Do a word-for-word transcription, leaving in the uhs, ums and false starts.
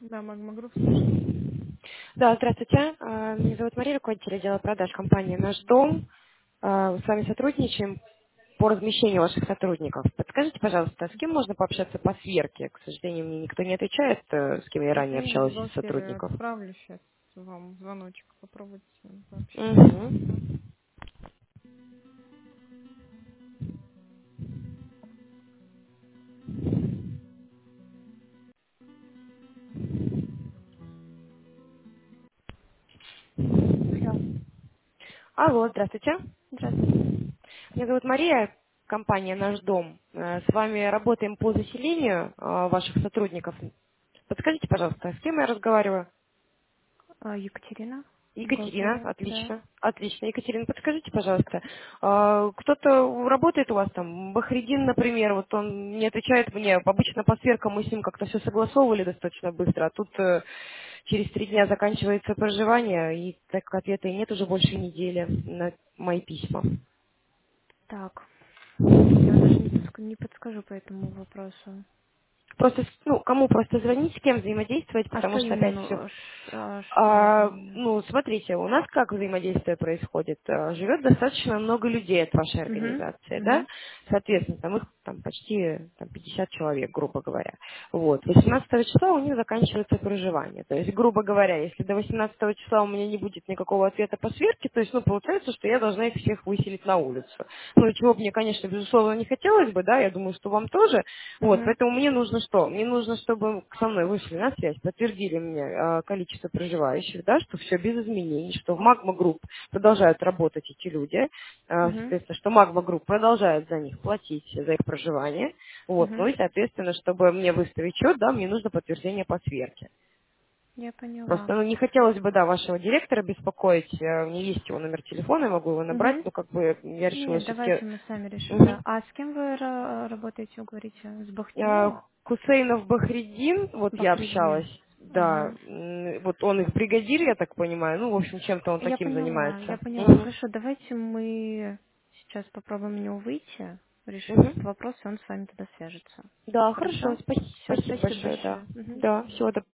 Да, Магма Групп, слушаю. Да, здравствуйте. А, Меня зовут Мария, руководитель отдела продаж компании «Наш дом». А, С вами сотрудничаем по размещению ваших сотрудников. Подскажите, пожалуйста, с кем можно пообщаться по сверке? К сожалению, мне никто не отвечает, э, с кем я ранее Если общалась из бухгалтер сотрудников. отправлю сейчас вам звоночек, попробуйте с ним пообщаться. Мгм. Алло, Алло, здравствуйте. здравствуйте. Меня зовут Мария, компания «Наш дом». Э, С вами работаем по заселению э, ваших сотрудников. Подскажите, пожалуйста, с кем я разговариваю? А, Екатерина, Екатерина, бухгалтерия, да. отлично. Отлично. Екатерина, подскажите, пожалуйста, а, кто-то работает у вас там, Бахридин, например, вот он не отвечает мне, обычно по сверкам мы с ним как-то все согласовывали достаточно быстро, а тут э, через три дня заканчивается проживание, и так как ответа и нет уже больше недели на мои письма. Так, я вам даже не, подск- не подскажу по этому вопросу. Просто, с- ну, кому просто звонить, с кем взаимодействовать, А потому что что опять именно, все. э, ш- а, что А, именно? ну, смотрите, у нас как взаимодействие происходит? А, Живет достаточно много людей от вашей Угу, организации, да? угу, Соответственно, там их там почти там, пятьдесят человек, грубо говоря. Вот. восемнадцатого числа у них заканчивается проживание. То есть, грубо говоря, если до восемнадцатого числа у меня не будет никакого ответа по сверке, то есть, ну, получается, что я должна их всех выселить на улицу. Ну, и чего бы мне, конечно, безусловно, не хотелось бы, да, я думаю, что вам тоже. Вот, угу, поэтому мне нужно что? Мне нужно, чтобы со мной вышли на связь, подтвердили мне э, количество проживающих, да, что все без изменений, что в Magma Group продолжают работать эти люди, э, угу, соответственно, что Magma Group продолжает за них платить за их проживание, вот, ну угу. и, соответственно, чтобы мне выставить счет, да, мне нужно подтверждение по сверке. Я поняла. Просто, ну, не хотелось бы, да, вашего директора беспокоить, э, у меня есть его номер телефона, я могу его набрать, Угу. но как бы я решила Нет, все-таки. давайте мы сами решим, да. А с кем вы ра- работаете, вы говорите? С Э, Бахтиным? Хусейнов Бахридин, вот я общалась, Бахридин. да, Ага. м, вот он их бригадир, я так понимаю, ну, в общем, чем-то он Я таким поняла, я занимается. поняла. Мгм. Хорошо, давайте мы сейчас попробуем на него выйти, решим этот Мгм. вопрос, и он с вами тогда свяжется. Да, хорошо, Хорошо? спа- Все, спасибо спасибо большое, да. большое. Мгм, до Да, свидания. всего доброго.